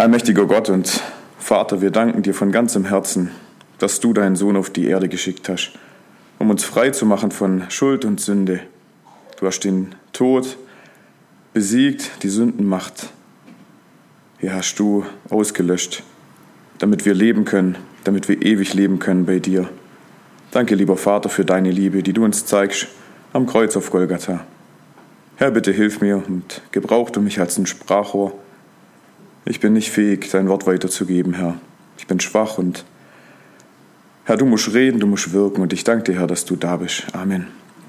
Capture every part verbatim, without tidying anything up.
Allmächtiger Gott und Vater, wir danken dir von ganzem Herzen, dass du deinen Sohn auf die Erde geschickt hast, um uns frei zu machen von Schuld und Sünde. Du hast den Tod besiegt, die Sündenmacht. Hier hast du ausgelöscht, damit wir leben können, damit wir ewig leben können bei dir. Danke, lieber Vater, für deine Liebe, die du uns zeigst am Kreuz auf Golgatha. Herr, bitte hilf mir und gebrauch du mich als ein Sprachrohr. Ich bin nicht fähig, dein Wort weiterzugeben, Herr. Ich bin schwach und Herr, du musst reden, du musst wirken und ich danke dir, Herr, dass du da bist. Amen.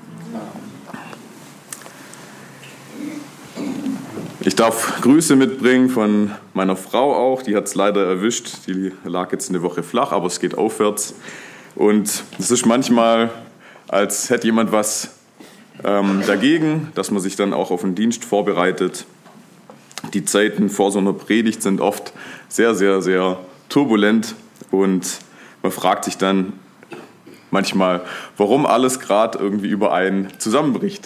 Ich darf Grüße mitbringen von meiner Frau auch, die hat es leider erwischt, die lag jetzt eine Woche flach, aber es geht aufwärts. Und es ist manchmal, als hätte jemand was ähm, dagegen, dass man sich dann auch auf den Dienst vorbereitet. Die Zeiten vor so einer Predigt sind oft sehr, sehr, sehr turbulent und man fragt sich dann manchmal, warum alles gerade irgendwie über einen zusammenbricht.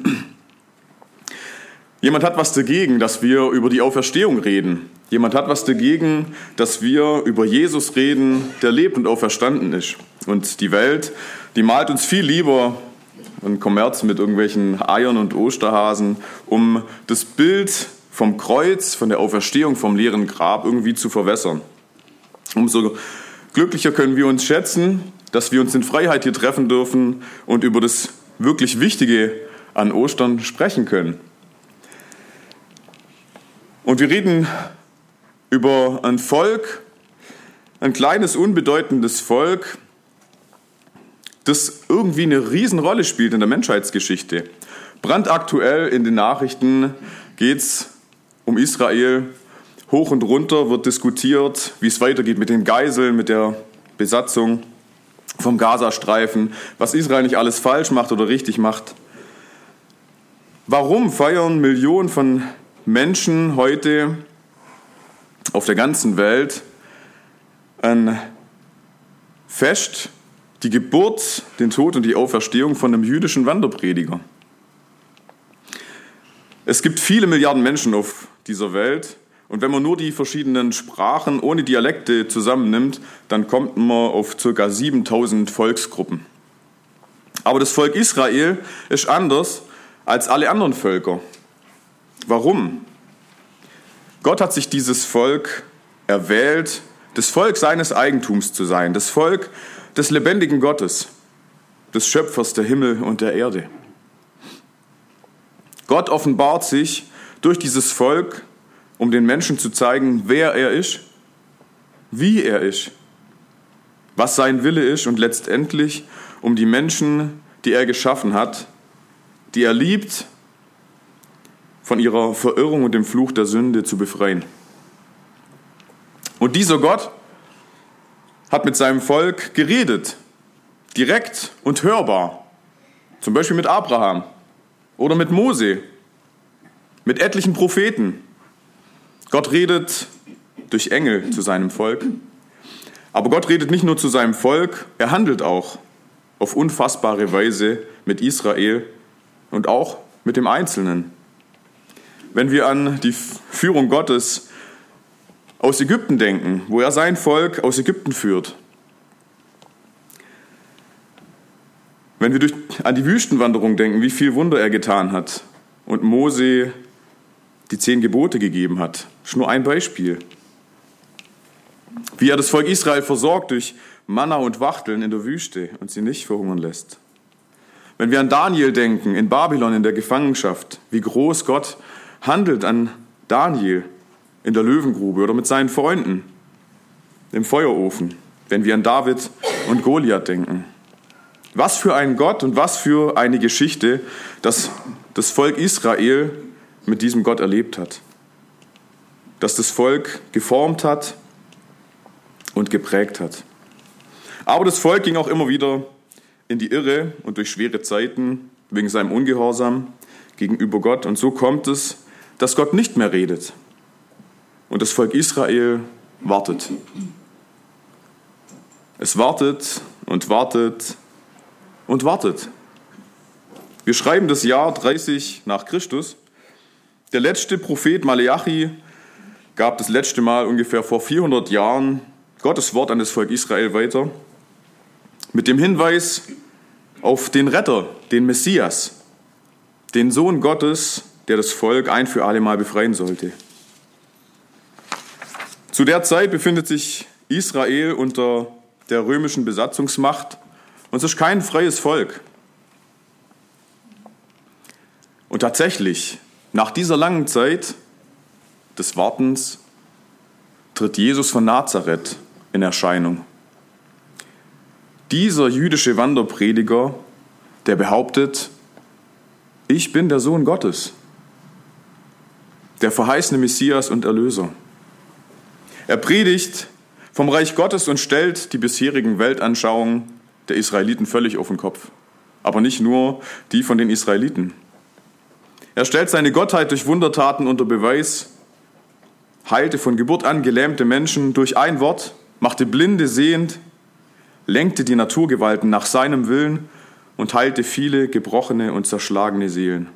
Jemand hat was dagegen, dass wir über die Auferstehung reden. Jemand hat was dagegen, dass wir über Jesus reden, der lebt und auferstanden ist. Und die Welt, die malt uns viel lieber einen Kommerz mit irgendwelchen Eiern und Osterhasen, um das Bild vom Kreuz, von der Auferstehung, vom leeren Grab irgendwie zu verwässern. Umso glücklicher können wir uns schätzen, dass wir uns in Freiheit hier treffen dürfen und über das wirklich Wichtige an Ostern sprechen können. Und wir reden über ein Volk, ein kleines, unbedeutendes Volk, das irgendwie eine Riesenrolle spielt in der Menschheitsgeschichte. Brandaktuell in den Nachrichten geht es um Israel. Hoch und runter wird diskutiert, wie es weitergeht mit den Geiseln, mit der Besatzung vom Gazastreifen, was Israel nicht alles falsch macht oder richtig macht. Warum feiern Millionen von Menschen heute auf der ganzen Welt ein Fest, die Geburt, den Tod und die Auferstehung von einem jüdischen Wanderprediger? Es gibt viele Milliarden Menschen auf dieser Welt und wenn man nur die verschiedenen Sprachen ohne Dialekte zusammennimmt, dann kommt man auf ca. siebentausend Volksgruppen. Aber das Volk Israel ist anders als alle anderen Völker. Warum? Gott hat sich dieses Volk erwählt, das Volk seines Eigentums zu sein, das Volk des lebendigen Gottes, des Schöpfers der Himmel und der Erde. Gott offenbart sich durch dieses Volk, um den Menschen zu zeigen, wer er ist, wie er ist, was sein Wille ist und letztendlich um die Menschen, die er geschaffen hat, die er liebt, von ihrer Verirrung und dem Fluch der Sünde zu befreien. Und dieser Gott hat mit seinem Volk geredet, direkt und hörbar, zum Beispiel mit Abraham oder mit Mose, mit etlichen Propheten. Gott redet durch Engel zu seinem Volk. Aber Gott redet nicht nur zu seinem Volk, er handelt auch auf unfassbare Weise mit Israel und auch mit dem Einzelnen. Wenn wir an die Führung Gottes aus Ägypten denken, wo er sein Volk aus Ägypten führt. Wenn wir durch, an die Wüstenwanderung denken, wie viel Wunder er getan hat und Mose die zehn Gebote gegeben hat. Das ist nur ein Beispiel. Wie er das Volk Israel versorgt durch Manna und Wachteln in der Wüste und sie nicht verhungern lässt. Wenn wir an Daniel denken, in Babylon in der Gefangenschaft, wie groß Gott handelt an Daniel in der Löwengrube oder mit seinen Freunden im Feuerofen. Wenn wir an David und Goliath denken. Was für ein Gott und was für eine Geschichte, dass das Volk Israel mit diesem Gott erlebt hat. Dass das Volk geformt hat und geprägt hat. Aber das Volk ging auch immer wieder in die Irre und durch schwere Zeiten wegen seinem Ungehorsam gegenüber Gott. Und so kommt es, dass Gott nicht mehr redet. Und das Volk Israel wartet. Es wartet und wartet und wartet. Wir schreiben das Jahr dreißig nach Christus. Der letzte Prophet Maleachi gab das letzte Mal ungefähr vor vierhundert Jahren Gottes Wort an das Volk Israel weiter, mit dem Hinweis auf den Retter, den Messias, den Sohn Gottes, der das Volk ein für alle Mal befreien sollte. Zu der Zeit befindet sich Israel unter der römischen Besatzungsmacht und es ist kein freies Volk. Und tatsächlich, nach dieser langen Zeit des Wartens tritt Jesus von Nazareth in Erscheinung. Dieser jüdische Wanderprediger, der behauptet, ich bin der Sohn Gottes, der verheißene Messias und Erlöser. Er predigt vom Reich Gottes und stellt die bisherigen Weltanschauungen der Israeliten völlig auf den Kopf. Aber nicht nur die von den Israeliten. Er stellt seine Gottheit durch Wundertaten unter Beweis, heilte von Geburt an gelähmte Menschen durch ein Wort, machte Blinde sehend, lenkte die Naturgewalten nach seinem Willen und heilte viele gebrochene und zerschlagene Seelen.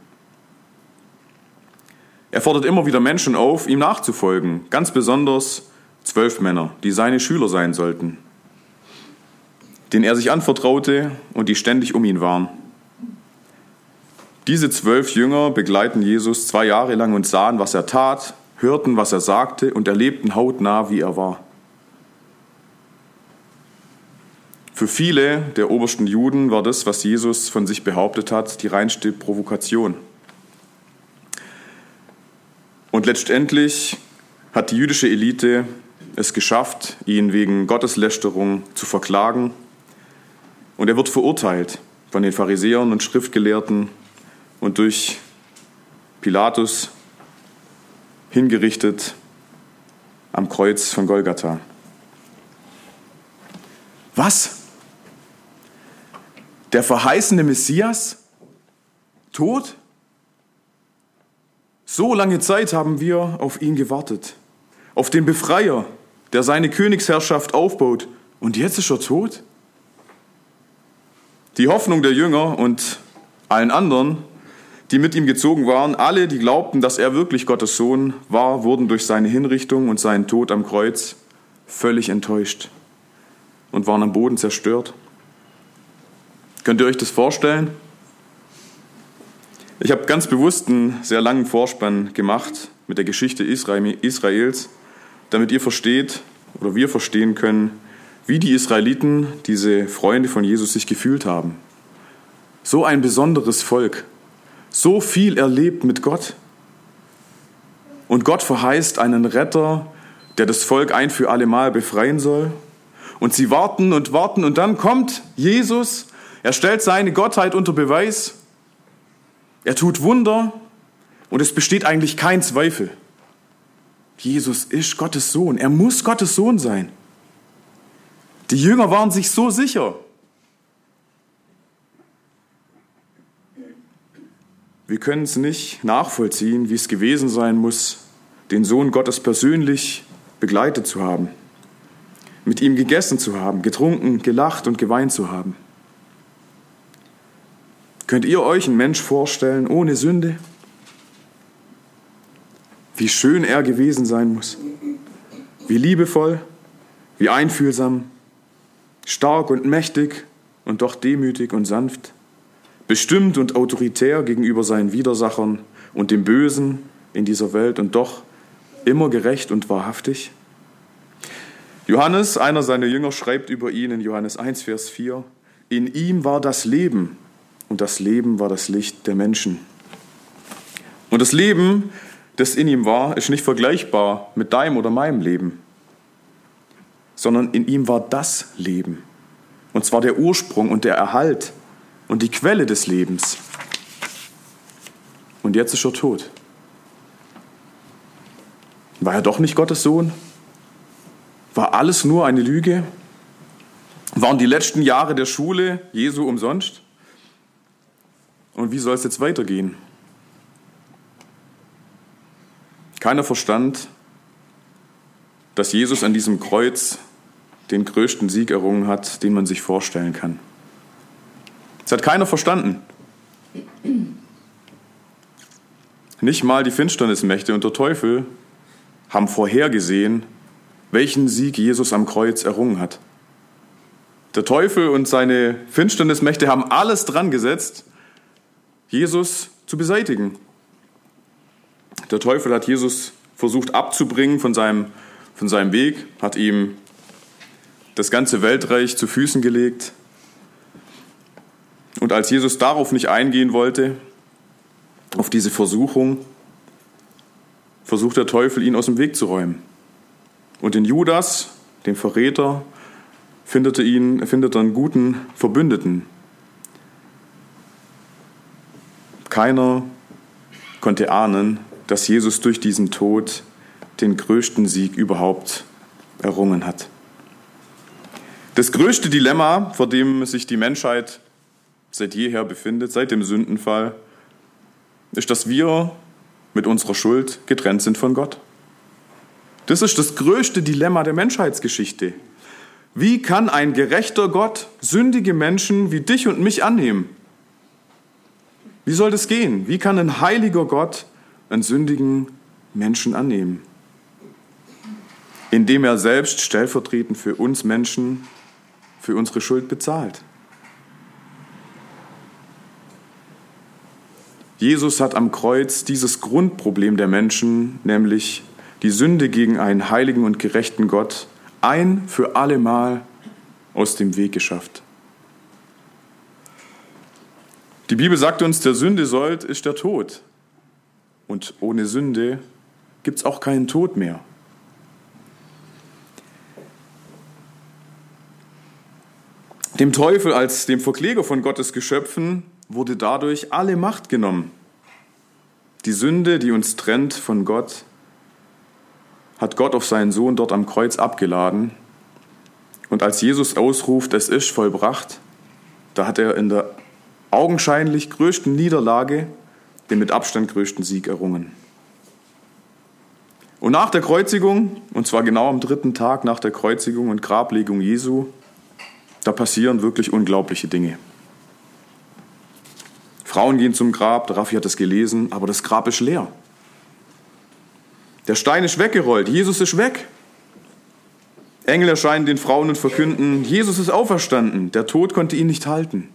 Er fordert immer wieder Menschen auf, ihm nachzufolgen, ganz besonders zwölf Männer, die seine Schüler sein sollten, denen er sich anvertraute und die ständig um ihn waren. Diese zwölf Jünger begleiten Jesus zwei Jahre lang und sahen, was er tat, hörten, was er sagte und erlebten hautnah, wie er war. Für viele der obersten Juden war das, was Jesus von sich behauptet hat, die reinste Provokation. Und letztendlich hat die jüdische Elite es geschafft, ihn wegen Gotteslästerung zu verklagen. Und er wird verurteilt von den Pharisäern und Schriftgelehrten und durch Pilatus hingerichtet am Kreuz von Golgatha. Was? Der verheißene Messias? Tot? So lange Zeit haben wir auf ihn gewartet, auf den Befreier, der seine Königsherrschaft aufbaut. Und jetzt ist er tot? Die Hoffnung der Jünger und allen anderen, die mit ihm gezogen waren, alle, die glaubten, dass er wirklich Gottes Sohn war, wurden durch seine Hinrichtung und seinen Tod am Kreuz völlig enttäuscht und waren am Boden zerstört. Könnt ihr euch das vorstellen? Ich habe ganz bewusst einen sehr langen Vorspann gemacht mit der Geschichte Israels, damit ihr versteht oder wir verstehen können, wie die Israeliten, diese Freunde von Jesus, sich gefühlt haben. So ein besonderes Volk, so viel erlebt mit Gott. Und Gott verheißt einen Retter, der das Volk ein für alle Mal befreien soll. Und sie warten und warten und dann kommt Jesus, er stellt seine Gottheit unter Beweis, er tut Wunder und es besteht eigentlich kein Zweifel. Jesus ist Gottes Sohn, er muss Gottes Sohn sein. Die Jünger waren sich so sicher. Wir können es nicht nachvollziehen, wie es gewesen sein muss, den Sohn Gottes persönlich begleitet zu haben, mit ihm gegessen zu haben, getrunken, gelacht und geweint zu haben. Könnt ihr euch einen Mensch vorstellen ohne Sünde? Wie schön er gewesen sein muss, wie liebevoll, wie einfühlsam, stark und mächtig und doch demütig und sanft, bestimmt und autoritär gegenüber seinen Widersachern und dem Bösen in dieser Welt und doch immer gerecht und wahrhaftig. Johannes, einer seiner Jünger, schreibt über ihn in Johannes eins, Vers vier, in ihm war das Leben und das Leben war das Licht der Menschen. Und das Leben, das in ihm war, ist nicht vergleichbar mit deinem oder meinem Leben, sondern in ihm war das Leben. Und zwar der Ursprung und der Erhalt und die Quelle des Lebens. Und jetzt ist er tot. War er doch nicht Gottes Sohn? War alles nur eine Lüge? Waren die letzten Jahre der Schule Jesu umsonst? Und wie soll es jetzt weitergehen? Keiner verstand, dass Jesus an diesem Kreuz den größten Sieg errungen hat, den man sich vorstellen kann. Das hat keiner verstanden. Nicht mal die Finsternismächte und der Teufel haben vorhergesehen, welchen Sieg Jesus am Kreuz errungen hat. Der Teufel und seine Finsternismächte haben alles dran gesetzt, Jesus zu beseitigen. Der Teufel hat Jesus versucht abzubringen von seinem, von seinem Weg, hat ihm das ganze Weltreich zu Füßen gelegt. Und als Jesus darauf nicht eingehen wollte, auf diese Versuchung, versucht der Teufel, ihn aus dem Weg zu räumen. Und in Judas, dem Verräter, findet er, ihn, findet er einen guten Verbündeten. Keiner konnte ahnen, dass Jesus durch diesen Tod den größten Sieg überhaupt errungen hat. Das größte Dilemma, vor dem sich die Menschheit seit jeher befindet, seit dem Sündenfall, ist, dass wir mit unserer Schuld getrennt sind von Gott. Das ist das größte Dilemma der Menschheitsgeschichte. Wie kann ein gerechter Gott sündige Menschen wie dich und mich annehmen? Wie soll das gehen? Wie kann ein heiliger Gott einen sündigen Menschen annehmen? Indem er selbst stellvertretend für uns Menschen, für unsere Schuld bezahlt. Jesus hat am Kreuz dieses Grundproblem der Menschen, nämlich die Sünde gegen einen heiligen und gerechten Gott, ein für allemal aus dem Weg geschafft. Die Bibel sagt uns, der Sünde Sold ist der Tod. Und ohne Sünde gibt es auch keinen Tod mehr. Dem Teufel als dem Verkläger von Gottes Geschöpfen wurde dadurch alle Macht genommen. Die Sünde, die uns trennt von Gott, hat Gott auf seinen Sohn dort am Kreuz abgeladen. Und als Jesus ausruft, es ist vollbracht, da hat er in der augenscheinlich größten Niederlage den mit Abstand größten Sieg errungen. Und nach der Kreuzigung, und zwar genau am dritten Tag nach der Kreuzigung und Grablegung Jesu, da passieren wirklich unglaubliche Dinge. Frauen gehen zum Grab, der Raffi hat es gelesen, aber das Grab ist leer. Der Stein ist weggerollt, Jesus ist weg. Engel erscheinen den Frauen und verkünden, Jesus ist auferstanden, der Tod konnte ihn nicht halten.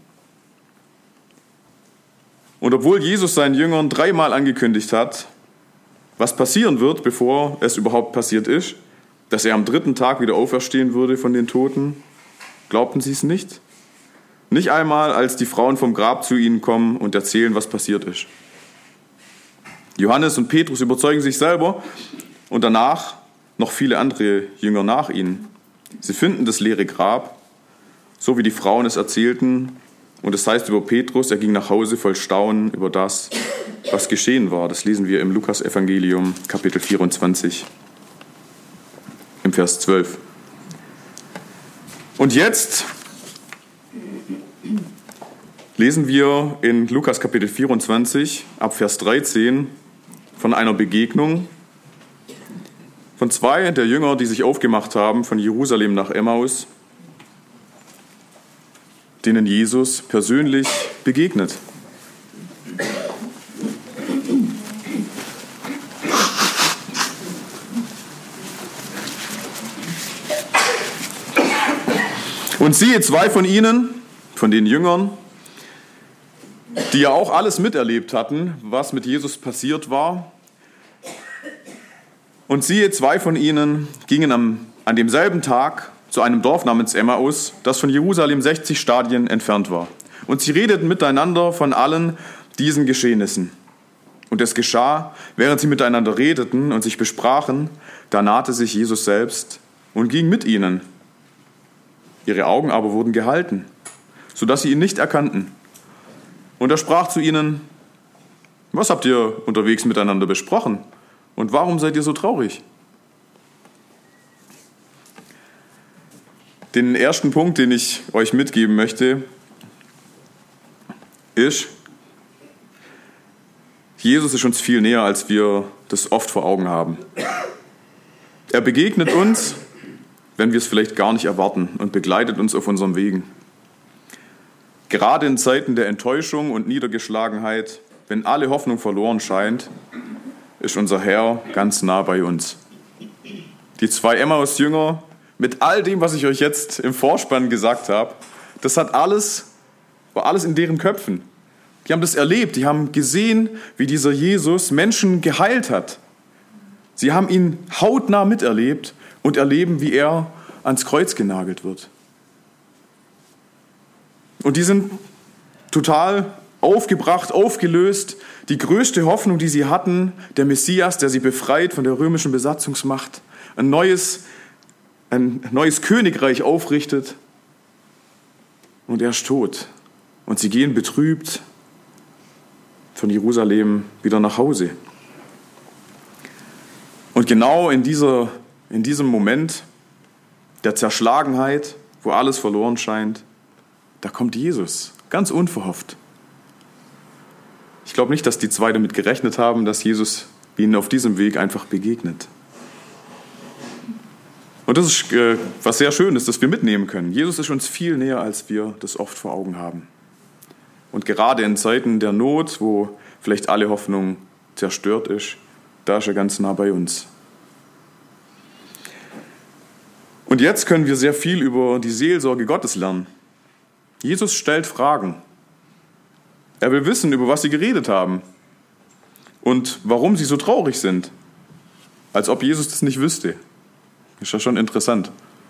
Und obwohl Jesus seinen Jüngern dreimal angekündigt hat, was passieren wird, bevor es überhaupt passiert ist, dass er am dritten Tag wieder auferstehen würde von den Toten, glaubten sie es nicht. Nicht einmal, als die Frauen vom Grab zu ihnen kommen und erzählen, was passiert ist. Johannes und Petrus überzeugen sich selber und danach noch viele andere Jünger nach ihnen. Sie finden das leere Grab, so wie die Frauen es erzählten. Und es heißt über Petrus, er ging nach Hause voll Staunen über das, was geschehen war. Das lesen wir im Lukas-Evangelium, Kapitel vierundzwanzig, im Vers zwölf. Und jetzt lesen wir in Lukas Kapitel vierundzwanzig, ab Vers dreizehn, von einer Begegnung von zwei der Jünger, die sich aufgemacht haben von Jerusalem nach Emmaus, denen Jesus persönlich begegnet. Und siehe, zwei von ihnen, von den Jüngern, die ja auch alles miterlebt hatten, was mit Jesus passiert war. Und siehe, zwei von ihnen gingen am, an demselben Tag zu einem Dorf namens Emmaus, das von Jerusalem sechzig Stadien entfernt war. Und sie redeten miteinander von allen diesen Geschehnissen. Und es geschah, während sie miteinander redeten und sich besprachen, da nahte sich Jesus selbst und ging mit ihnen. Ihre Augen aber wurden gehalten, sodass sie ihn nicht erkannten. Und er sprach zu ihnen, was habt ihr unterwegs miteinander besprochen? Und warum seid ihr so traurig? Den ersten Punkt, den ich euch mitgeben möchte, ist, Jesus ist uns viel näher, als wir das oft vor Augen haben. Er begegnet uns, wenn wir es vielleicht gar nicht erwarten, und begleitet uns auf unseren Wegen. Gerade in Zeiten der Enttäuschung und Niedergeschlagenheit, wenn alle Hoffnung verloren scheint, ist unser Herr ganz nah bei uns. die zwei Emmaus-Jünger, mit all dem, was ich euch jetzt im Vorspann gesagt habe, das hat alles, war alles in deren Köpfen. Die haben das erlebt, die haben gesehen, wie dieser Jesus Menschen geheilt hat. Sie haben ihn hautnah miterlebt und erleben, wie er ans Kreuz genagelt wird. Und die sind total aufgebracht, aufgelöst. Die größte Hoffnung, die sie hatten, der Messias, der sie befreit von der römischen Besatzungsmacht, ein neues, ein neues Königreich aufrichtet. Und er ist tot. Und sie gehen betrübt von Jerusalem wieder nach Hause. Und genau in, dieser, in diesem Moment der Zerschlagenheit, wo alles verloren scheint, da kommt Jesus, ganz unverhofft. Ich glaube nicht, dass die zwei damit gerechnet haben, dass Jesus ihnen auf diesem Weg einfach begegnet. Und das ist äh, was sehr Schönes, das wir mitnehmen können. Jesus ist uns viel näher, als wir das oft vor Augen haben. Und gerade in Zeiten der Not, wo vielleicht alle Hoffnung zerstört ist, da ist er ganz nah bei uns. Und jetzt können wir sehr viel über die Seelsorge Gottes lernen. Jesus stellt Fragen. Er will wissen, über was sie geredet haben und warum sie so traurig sind. Als ob Jesus das nicht wüsste. Ist ja schon interessant.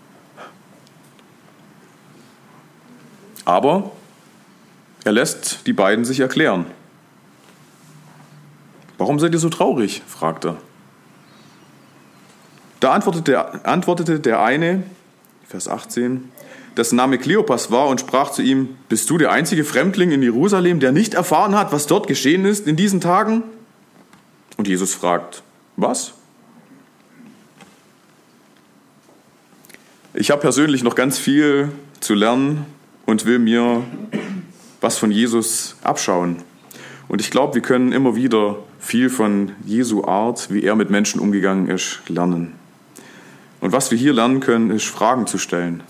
Aber er lässt die beiden sich erklären. Warum seid ihr so traurig? Fragt er. Da antwortete der, antwortete der eine, Vers achtzehn, dessen Name Kleopas war und sprach zu ihm, bist du der einzige Fremdling in Jerusalem, der nicht erfahren hat, was dort geschehen ist in diesen Tagen? Und Jesus fragt, was? Ich habe persönlich noch ganz viel zu lernen und will mir was von Jesus abschauen. Und ich glaube, wir können immer wieder viel von Jesu Art, wie er mit Menschen umgegangen ist, lernen. Und was wir hier lernen können, ist Fragen zu stellen.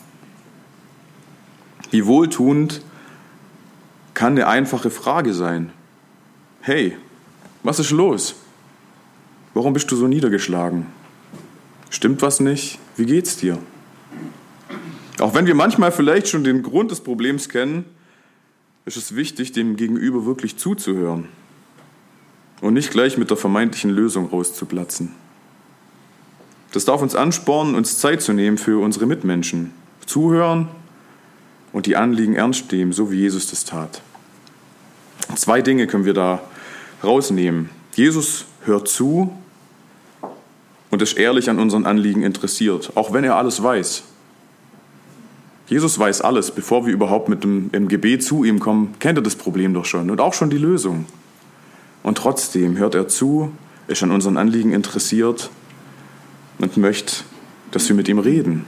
Wie wohltuend kann eine einfache Frage sein. Hey, was ist los? Warum bist du so niedergeschlagen? Stimmt was nicht? Wie geht's dir? Auch wenn wir manchmal vielleicht schon den Grund des Problems kennen, ist es wichtig, dem Gegenüber wirklich zuzuhören und nicht gleich mit der vermeintlichen Lösung rauszuplatzen. Das darf uns anspornen, uns Zeit zu nehmen für unsere Mitmenschen. Zuhören und die Anliegen ernst nehmen, so wie Jesus das tat. Zwei Dinge können wir da rausnehmen. Jesus hört zu und ist ehrlich an unseren Anliegen interessiert, auch wenn er alles weiß. Jesus weiß alles, bevor wir überhaupt mit dem im Gebet zu ihm kommen, kennt er das Problem doch schon und auch schon die Lösung. Und trotzdem hört er zu, ist an unseren Anliegen interessiert und möchte, dass wir mit ihm reden.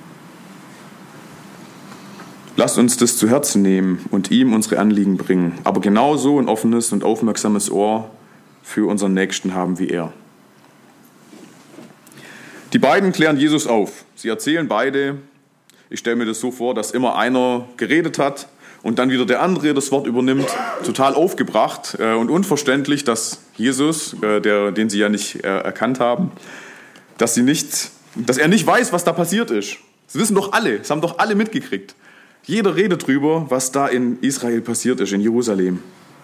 Lasst uns das zu Herzen nehmen und ihm unsere Anliegen bringen, aber genauso ein offenes und aufmerksames Ohr für unseren Nächsten haben wie er. Die beiden klären Jesus auf. Sie erzählen beide, ich stelle mir das so vor, dass immer einer geredet hat und dann wieder der andere das Wort übernimmt, total aufgebracht und unverständlich, dass Jesus, der, den sie ja nicht erkannt haben, dass, sie nicht, dass er nicht weiß, was da passiert ist. Das wissen doch alle, das haben doch alle mitgekriegt. Jeder redet drüber, was da in Israel passiert ist, in Jerusalem.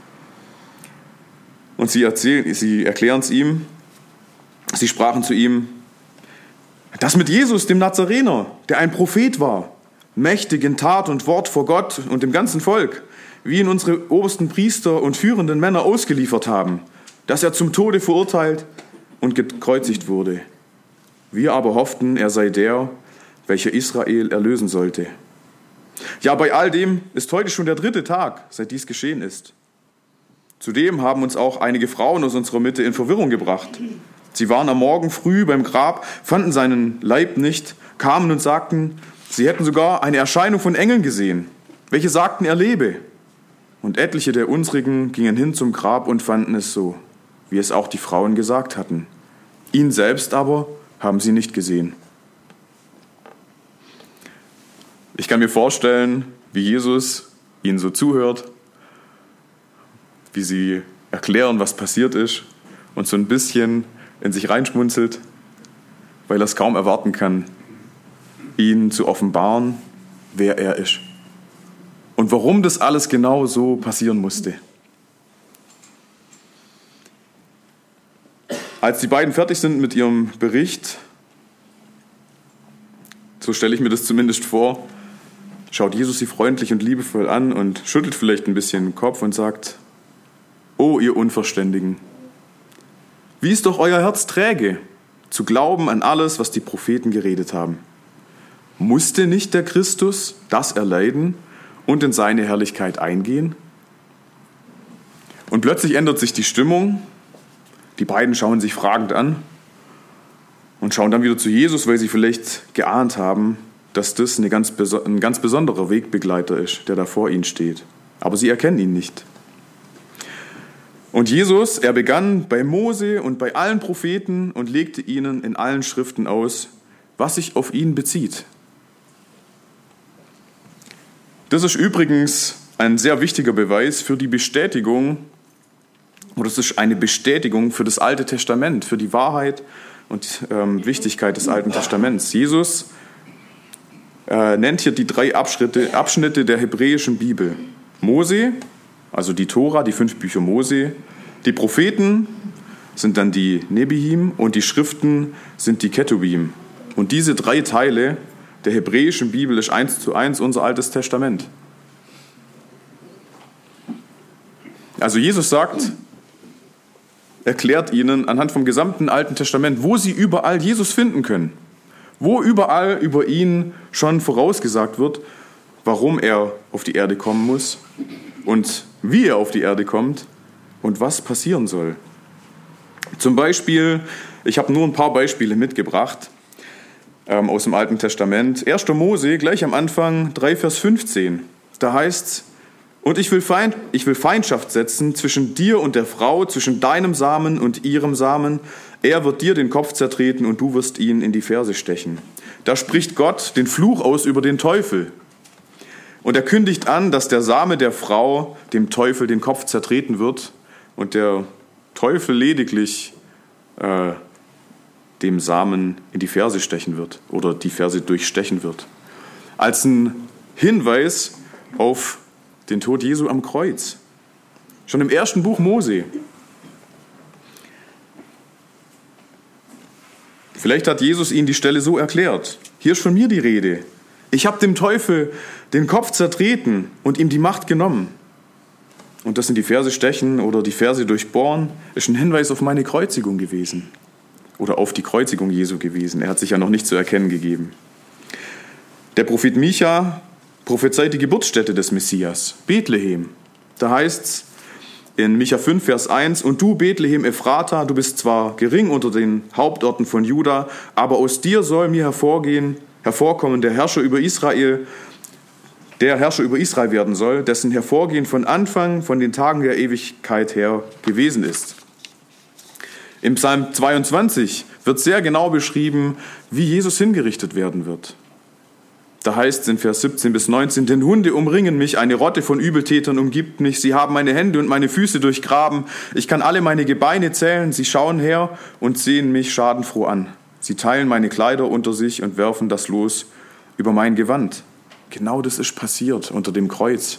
Und sie, erzählen, sie erklären es ihm, sie sprachen zu ihm, das mit Jesus, dem Nazarener, der ein Prophet war, mächtig in Tat und Wort vor Gott und dem ganzen Volk, wie ihn unsere obersten Priester und führenden Männer ausgeliefert haben, dass er zum Tode verurteilt und gekreuzigt wurde. Wir aber hofften, er sei der, welcher Israel erlösen sollte. Ja, bei all dem ist heute schon der dritte Tag, seit dies geschehen ist. Zudem haben uns auch einige Frauen aus unserer Mitte in Verwirrung gebracht. Sie waren am Morgen früh beim Grab, fanden seinen Leib nicht, kamen und sagten, sie hätten sogar eine Erscheinung von Engeln gesehen, welche sagten, er lebe. Und etliche der unsrigen gingen hin zum Grab und fanden es so, wie es auch die Frauen gesagt hatten. Ihn selbst aber haben sie nicht gesehen. Ich kann mir vorstellen, wie Jesus ihnen so zuhört, wie sie erklären, was passiert ist und so ein bisschen in sich reinschmunzelt, weil er es kaum erwarten kann, ihnen zu offenbaren, wer er ist. Und warum das alles genau so passieren musste. Als die beiden fertig sind mit ihrem Bericht, so stelle ich mir das zumindest vor, schaut Jesus sie freundlich und liebevoll an und schüttelt vielleicht ein bisschen den Kopf und sagt: O ihr Unverständigen, wie ist doch euer Herz träge, zu glauben an alles, was die Propheten geredet haben. Musste nicht der Christus das erleiden und in seine Herrlichkeit eingehen? Und plötzlich ändert sich die Stimmung. Die beiden schauen sich fragend an und schauen dann wieder zu Jesus, weil sie vielleicht geahnt haben, dass das eine ganz, ein ganz besonderer Wegbegleiter ist, der da vor ihnen steht. Aber sie erkennen ihn nicht. Und Jesus, er begann bei Mose und bei allen Propheten und legte ihnen in allen Schriften aus, was sich auf ihn bezieht. Das ist übrigens ein sehr wichtiger Beweis für die Bestätigung, oder es ist eine Bestätigung für das Alte Testament, für die Wahrheit und ähm, Wichtigkeit des Alten Testaments. Jesus äh, nennt hier die drei Abschnitte, Abschnitte der hebräischen Bibel. Mose, also die Tora, die fünf Bücher Mose, die Propheten sind dann die Nebihim und die Schriften sind die Ketubim. Und diese drei Teile der hebräischen Bibel ist eins zu eins unser Altes Testament. Also Jesus sagt, erklärt ihnen anhand vom gesamten Alten Testament, wo sie überall Jesus finden können. Wo überall über ihn schon vorausgesagt wird, warum er auf die Erde kommen muss und wie er auf die Erde kommt und was passieren soll. Zum Beispiel, ich habe nur ein paar Beispiele mitgebracht ähm, aus dem Alten Testament. erster Mose, gleich am Anfang, drei Vers fünfzehn. Da heißt es: Und ich will, Feind, ich will Feindschaft setzen zwischen dir und der Frau, zwischen deinem Samen und ihrem Samen. Er wird dir den Kopf zertreten und du wirst ihn in die Ferse stechen. Da spricht Gott den Fluch aus über den Teufel. Und er kündigt an, dass der Same der Frau dem Teufel den Kopf zertreten wird und der Teufel lediglich äh, dem Samen in die Ferse stechen wird oder die Ferse durchstechen wird. Als ein Hinweis auf den Tod Jesu am Kreuz. Schon im ersten Buch Mose. Vielleicht hat Jesus ihnen die Stelle so erklärt. Hier ist von mir die Rede. Ich habe dem Teufel den Kopf zertreten und ihm die Macht genommen. Und das in die Ferse stechen oder die Ferse durchbohren, ist ein Hinweis auf meine Kreuzigung gewesen. Oder auf die Kreuzigung Jesu gewesen. Er hat sich ja noch nicht zu erkennen gegeben. Der Prophet Micha prophezeit die Geburtsstätte des Messias, Bethlehem. Da heißt es in Micha fünf, Vers eins: Und du, Bethlehem Ephrata, du bist zwar gering unter den Hauptorten von Juda, aber aus dir soll mir hervorgehen, hervorkommen der Herrscher über Israel, der Herrscher über Israel werden soll, dessen Hervorgehen von Anfang, von den Tagen der Ewigkeit her gewesen ist. Im Psalm zweiundzwanzig wird sehr genau beschrieben, wie Jesus hingerichtet werden wird. Da heißt es in Vers siebzehn bis neunzehn: Denn Hunde umringen mich, eine Rotte von Übeltätern umgibt mich. Sie haben meine Hände und meine Füße durchgraben. Ich kann alle meine Gebeine zählen. Sie schauen her und sehen mich schadenfroh an. Sie teilen meine Kleider unter sich und werfen das Los über mein Gewand. Genau das ist passiert unter dem Kreuz.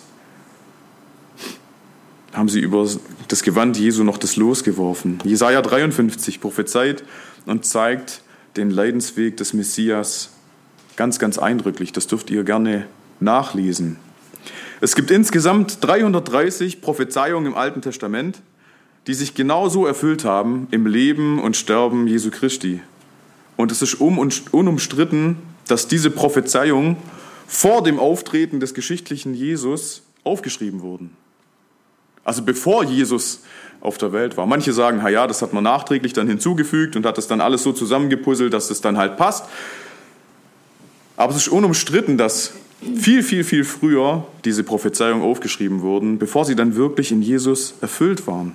Haben sie über das Gewand Jesu noch das Los geworfen. Jesaja dreiundfünfzig prophezeit und zeigt den Leidensweg des Messias ganz, ganz eindrücklich. Das dürft ihr gerne nachlesen. Es gibt insgesamt dreihundertdreißig Prophezeiungen im Alten Testament, die sich genau so erfüllt haben im Leben und Sterben Jesu Christi. Und es ist um und unumstritten, dass diese Prophezeiungen vor dem Auftreten des geschichtlichen Jesus aufgeschrieben wurden. Also bevor Jesus auf der Welt war. Manche sagen, na ja, das hat man nachträglich dann hinzugefügt und hat das dann alles so zusammengepuzzelt, dass es dann halt passt. Aber es ist unumstritten, dass viel, viel, viel früher diese Prophezeiungen aufgeschrieben wurden, bevor sie dann wirklich in Jesus erfüllt waren.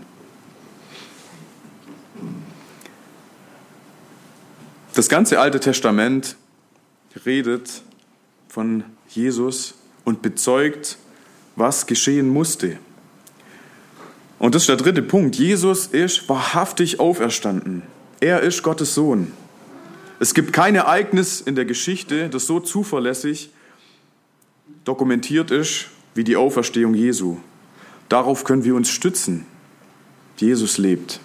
Das ganze Alte Testament redet von Jesus und bezeugt, was geschehen musste. Und das ist der dritte Punkt. Jesus ist wahrhaftig auferstanden. Er ist Gottes Sohn. Es gibt kein Ereignis in der Geschichte, das so zuverlässig dokumentiert ist wie die Auferstehung Jesu. Darauf können wir uns stützen. Jesus lebt.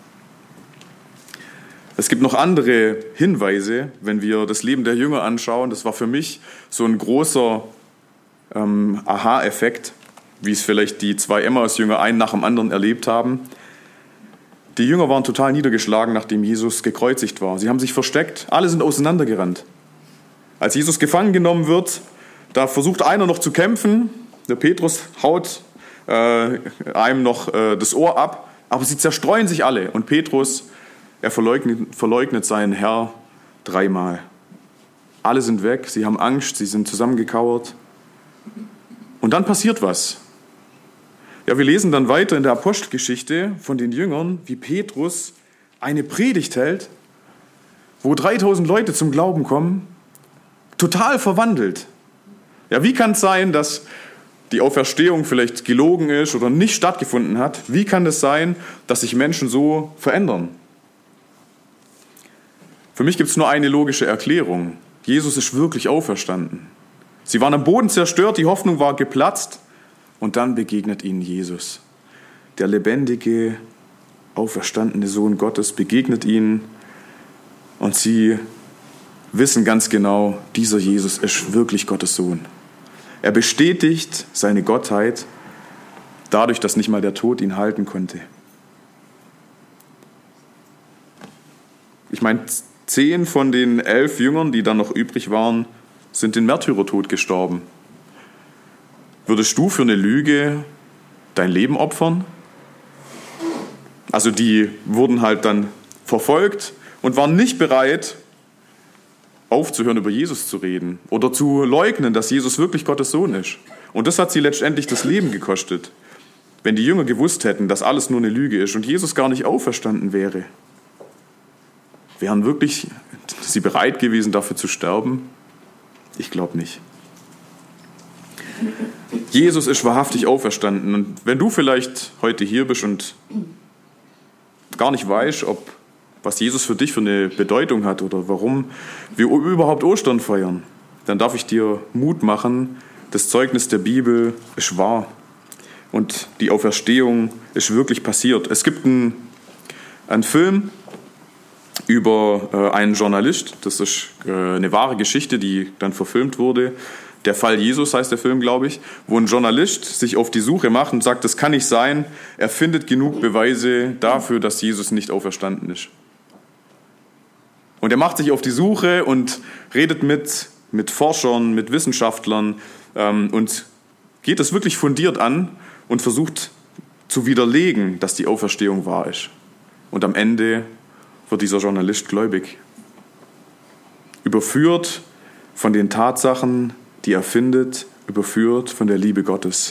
Es gibt noch andere Hinweise, wenn wir das Leben der Jünger anschauen. Das war für mich so ein großer ähm, Aha-Effekt, wie es vielleicht die zwei Emmaus-Jünger einen nach dem anderen erlebt haben. Die Jünger waren total niedergeschlagen, nachdem Jesus gekreuzigt war. Sie haben sich versteckt, alle sind auseinandergerannt. Als Jesus gefangen genommen wird, da versucht einer noch zu kämpfen. Der Petrus haut äh, einem noch äh, das Ohr ab, aber sie zerstreuen sich alle. Und Petrus, er verleugnet, verleugnet seinen Herr dreimal. Alle sind weg, sie haben Angst, sie sind zusammengekauert. Und dann passiert was. Ja, wir lesen dann weiter in der Apostelgeschichte von den Jüngern, wie Petrus eine Predigt hält, wo dreitausend Leute zum Glauben kommen, total verwandelt. Ja, wie kann es sein, dass die Auferstehung vielleicht gelogen ist oder nicht stattgefunden hat? Wie kann es sein, dass sich Menschen so verändern? Für mich gibt es nur eine logische Erklärung. Jesus ist wirklich auferstanden. Sie waren am Boden zerstört, die Hoffnung war geplatzt. Und dann begegnet ihnen Jesus. Der lebendige, auferstandene Sohn Gottes begegnet ihnen. Und sie wissen ganz genau, dieser Jesus ist wirklich Gottes Sohn. Er bestätigt seine Gottheit dadurch, dass nicht mal der Tod ihn halten konnte. Ich meine, zehn von den elf Jüngern, die dann noch übrig waren, sind den Märtyrertod gestorben. Würdest du für eine Lüge dein Leben opfern? Also die wurden halt dann verfolgt und waren nicht bereit, aufzuhören, über Jesus zu reden oder zu leugnen, dass Jesus wirklich Gottes Sohn ist. Und das hat sie letztendlich das Leben gekostet. Wenn die Jünger gewusst hätten, dass alles nur eine Lüge ist und Jesus gar nicht auferstanden wäre, wären wirklich sie bereit gewesen, dafür zu sterben? Ich glaube nicht. Jesus ist wahrhaftig auferstanden. Und wenn du vielleicht heute hier bist und gar nicht weißt, ob, was Jesus für dich für eine Bedeutung hat oder warum wir überhaupt Ostern feiern, dann darf ich dir Mut machen, das Zeugnis der Bibel ist wahr und die Auferstehung ist wirklich passiert. Es gibt einen, einen Film über äh, einen Journalist, das ist äh, eine wahre Geschichte, die dann verfilmt wurde. Der Fall Jesus heißt der Film, glaube ich, wo ein Journalist sich auf die Suche macht und sagt, das kann nicht sein. Er findet genug Beweise dafür, dass Jesus nicht auferstanden ist. Und er macht sich auf die Suche und redet mit, mit Forschern, mit Wissenschaftlern ähm, und geht es wirklich fundiert an und versucht zu widerlegen, dass die Auferstehung wahr ist. Und am Ende wird dieser Journalist gläubig. Überführt von den Tatsachen, die er findet, überführt von der Liebe Gottes.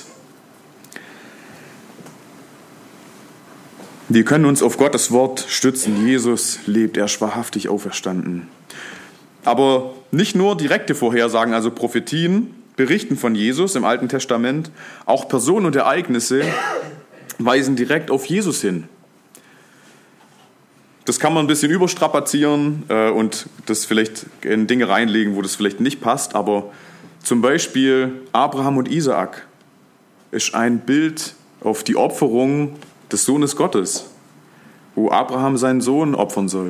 Wir können uns auf Gottes Wort stützen. Jesus lebt, er ist wahrhaftig auferstanden. Aber nicht nur direkte Vorhersagen, also Prophetien, berichten von Jesus im Alten Testament, auch Personen und Ereignisse weisen direkt auf Jesus hin. Das kann man ein bisschen überstrapazieren äh, und das vielleicht in Dinge reinlegen, wo das vielleicht nicht passt, aber zum Beispiel Abraham und Isaak ist ein Bild auf die Opferung des Sohnes Gottes, wo Abraham seinen Sohn opfern soll.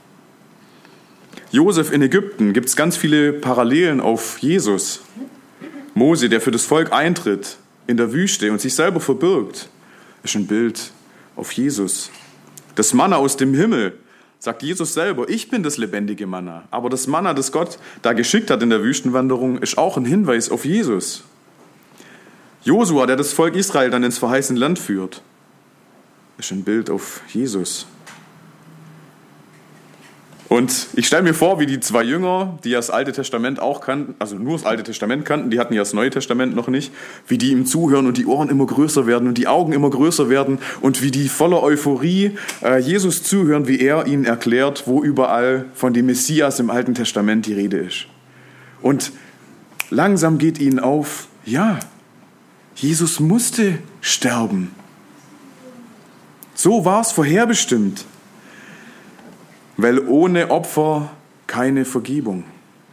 Josef in Ägypten, gibt es ganz viele Parallelen auf Jesus. Mose, der für das Volk eintritt in der Wüste und sich selber verbirgt, ist ein Bild auf Jesus. Das Manna aus dem Himmel, sagt Jesus selber, ich bin das lebendige Manna. Aber das Manna, das Gott da geschickt hat in der Wüstenwanderung, ist auch ein Hinweis auf Jesus. Josua, der das Volk Israel dann ins verheißene Land führt, ist ein Bild auf Jesus. Und ich stelle mir vor, wie die zwei Jünger, die ja das Alte Testament auch kannten, also nur das Alte Testament kannten, die hatten ja das Neue Testament noch nicht, wie die ihm zuhören und die Ohren immer größer werden und die Augen immer größer werden und wie die voller Euphorie äh, Jesus zuhören, wie er ihnen erklärt, wo überall von dem Messias im Alten Testament die Rede ist. Und langsam geht ihnen auf, ja, Jesus musste sterben. So war es vorherbestimmt. Weil ohne Opfer keine Vergebung.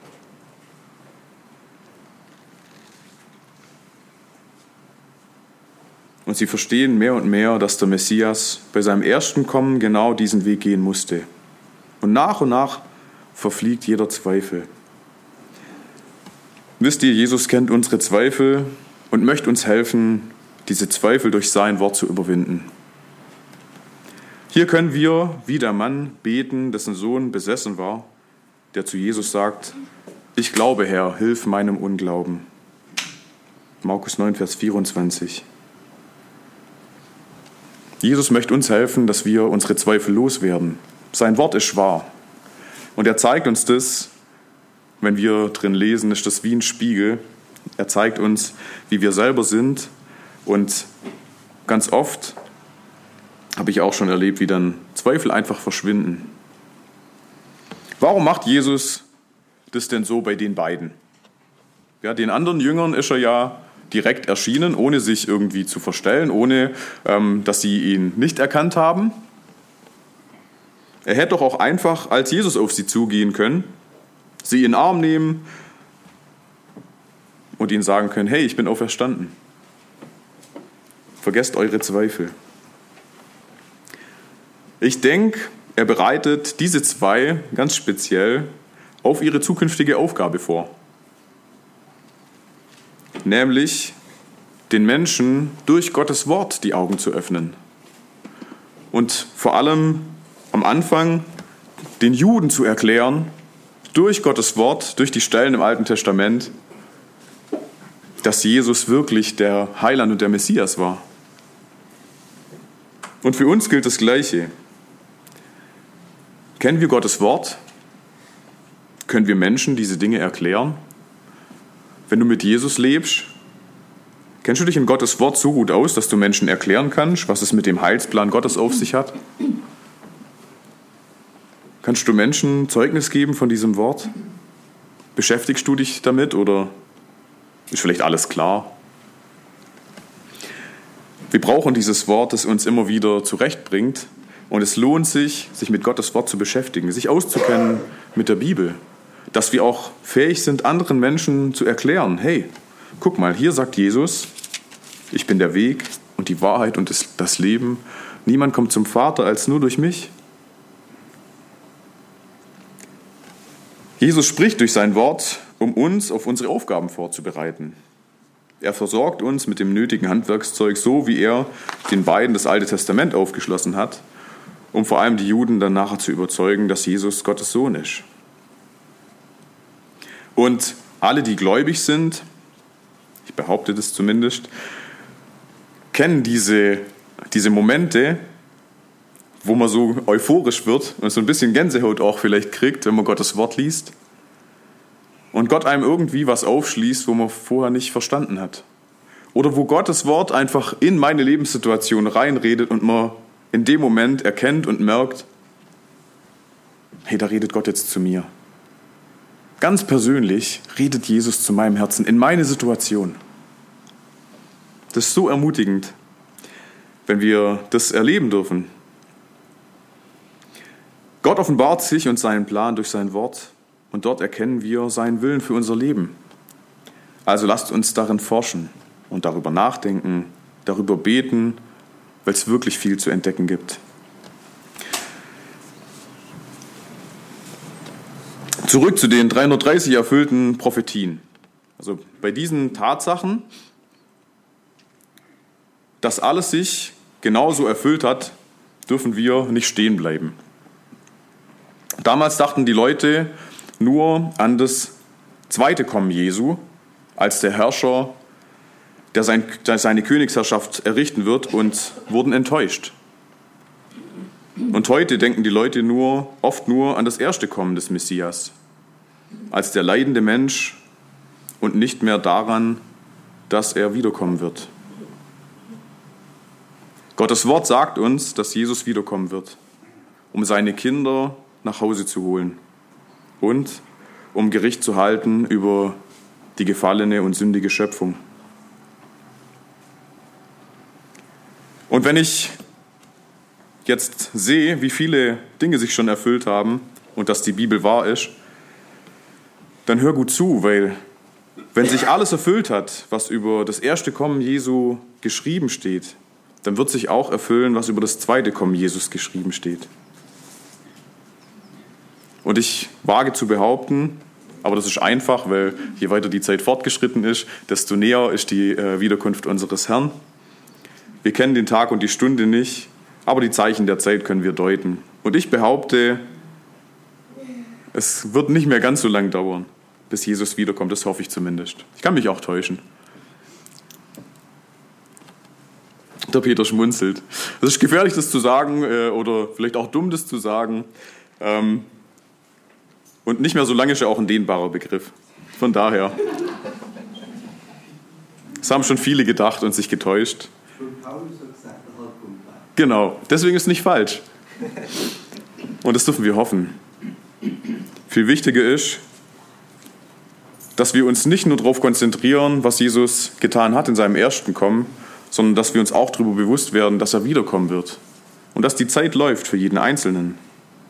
Und sie verstehen mehr und mehr, dass der Messias bei seinem ersten Kommen genau diesen Weg gehen musste. Und nach und nach verfliegt jeder Zweifel. Wisst ihr, Jesus kennt unsere Zweifel und möchte uns helfen, diese Zweifel durch sein Wort zu überwinden. Hier können wir, wie der Mann, beten, dessen Sohn besessen war, der zu Jesus sagt: Ich glaube, Herr, hilf meinem Unglauben. Markus neun, Vers vierundzwanzig. Jesus möchte uns helfen, dass wir unsere Zweifel loswerden. Sein Wort ist wahr. Und er zeigt uns das, wenn wir drin lesen, ist das wie ein Spiegel. Er zeigt uns, wie wir selber sind. Und ganz oft habe ich auch schon erlebt, wie dann Zweifel einfach verschwinden. Warum macht Jesus das denn so bei den beiden? Ja, den anderen Jüngern ist er ja direkt erschienen, ohne sich irgendwie zu verstellen, ohne ähm, dass sie ihn nicht erkannt haben. Er hätte doch auch einfach als Jesus auf sie zugehen können, sie in den Arm nehmen und ihnen sagen können: Hey, ich bin auferstanden. Vergesst eure Zweifel. Ich denke, er bereitet diese zwei ganz speziell auf ihre zukünftige Aufgabe vor. Nämlich den Menschen durch Gottes Wort die Augen zu öffnen. Und vor allem am Anfang den Juden zu erklären, durch Gottes Wort, durch die Stellen im Alten Testament, dass Jesus wirklich der Heiland und der Messias war. Und für uns gilt das Gleiche. Kennen wir Gottes Wort? Können wir Menschen diese Dinge erklären? Wenn du mit Jesus lebst, kennst du dich in Gottes Wort so gut aus, dass du Menschen erklären kannst, was es mit dem Heilsplan Gottes auf sich hat? Kannst du Menschen Zeugnis geben von diesem Wort? Beschäftigst du dich damit oder ist vielleicht alles klar? Wir brauchen dieses Wort, das uns immer wieder zurechtbringt. Und es lohnt sich, sich mit Gottes Wort zu beschäftigen, sich auszukennen mit der Bibel. Dass wir auch fähig sind, anderen Menschen zu erklären: Hey, guck mal, hier sagt Jesus, ich bin der Weg und die Wahrheit und das Leben. Niemand kommt zum Vater als nur durch mich. Jesus spricht durch sein Wort, um uns auf unsere Aufgaben vorzubereiten. Er versorgt uns mit dem nötigen Handwerkszeug, so wie er den beiden das Alte Testament aufgeschlossen hat, um vor allem die Juden dann nachher zu überzeugen, dass Jesus Gottes Sohn ist. Und alle, die gläubig sind, ich behaupte das zumindest, kennen diese, diese Momente, wo man so euphorisch wird und so ein bisschen Gänsehaut auch vielleicht kriegt, wenn man Gottes Wort liest und Gott einem irgendwie was aufschließt, wo man vorher nicht verstanden hat. Oder wo Gottes Wort einfach in meine Lebenssituation reinredet und man in dem Moment erkennt und merkt: Hey, da redet Gott jetzt zu mir. Ganz persönlich redet Jesus zu meinem Herzen, in meine Situation. Das ist so ermutigend, wenn wir das erleben dürfen. Gott offenbart sich und seinen Plan durch sein Wort und dort erkennen wir seinen Willen für unser Leben. Also lasst uns darin forschen und darüber nachdenken, darüber beten, weil es wirklich viel zu entdecken gibt. Zurück zu den dreihundertdreißig erfüllten Prophetien. Also bei diesen Tatsachen, dass alles sich genauso erfüllt hat, dürfen wir nicht stehen bleiben. Damals dachten die Leute nur an das zweite Kommen Jesu als der Herrscher, der, sein, der seine Königsherrschaft errichten wird, und wurden enttäuscht. Und heute denken die Leute nur, oft nur an das erste Kommen des Messias, als der leidende Mensch und nicht mehr daran, dass er wiederkommen wird. Gottes Wort sagt uns, dass Jesus wiederkommen wird, um seine Kinder nach Hause zu holen und um Gericht zu halten über die gefallene und sündige Schöpfung. Und wenn ich jetzt sehe, wie viele Dinge sich schon erfüllt haben und dass die Bibel wahr ist, dann hör gut zu, weil wenn sich alles erfüllt hat, was über das erste Kommen Jesu geschrieben steht, dann wird sich auch erfüllen, was über das zweite Kommen Jesus geschrieben steht. Und ich wage zu behaupten, aber das ist einfach, weil je weiter die Zeit fortgeschritten ist, desto näher ist die Wiederkunft unseres Herrn. Wir kennen den Tag und die Stunde nicht, aber die Zeichen der Zeit können wir deuten. Und ich behaupte, es wird nicht mehr ganz so lang dauern, bis Jesus wiederkommt. Das hoffe ich zumindest. Ich kann mich auch täuschen. Der Peter schmunzelt. Es ist gefährlich, das zu sagen oder vielleicht auch dumm, das zu sagen. Und nicht mehr so lange ist ja auch ein dehnbarer Begriff. Von daher. Das haben schon viele gedacht und sich getäuscht. Genau, deswegen ist es nicht falsch. Und das dürfen wir hoffen. Viel wichtiger ist, dass wir uns nicht nur darauf konzentrieren, was Jesus getan hat in seinem ersten Kommen, sondern dass wir uns auch darüber bewusst werden, dass er wiederkommen wird und dass die Zeit läuft für jeden Einzelnen.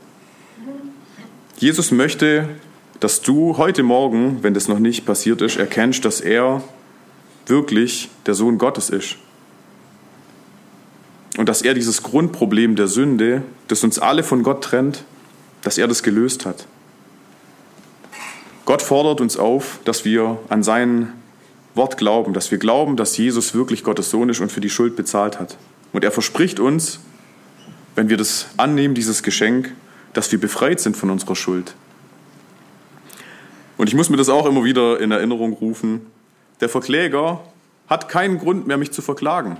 Jesus möchte, dass du heute Morgen, wenn das noch nicht passiert ist, erkennst, dass er wirklich der Sohn Gottes ist. Und dass er dieses Grundproblem der Sünde, das uns alle von Gott trennt, dass er das gelöst hat. Gott fordert uns auf, dass wir an sein Wort glauben, dass wir glauben, dass Jesus wirklich Gottes Sohn ist und für die Schuld bezahlt hat. Und er verspricht uns, wenn wir das annehmen, dieses Geschenk, dass wir befreit sind von unserer Schuld. Und ich muss mir das auch immer wieder in Erinnerung rufen. Der Verkläger hat keinen Grund mehr, mich zu verklagen.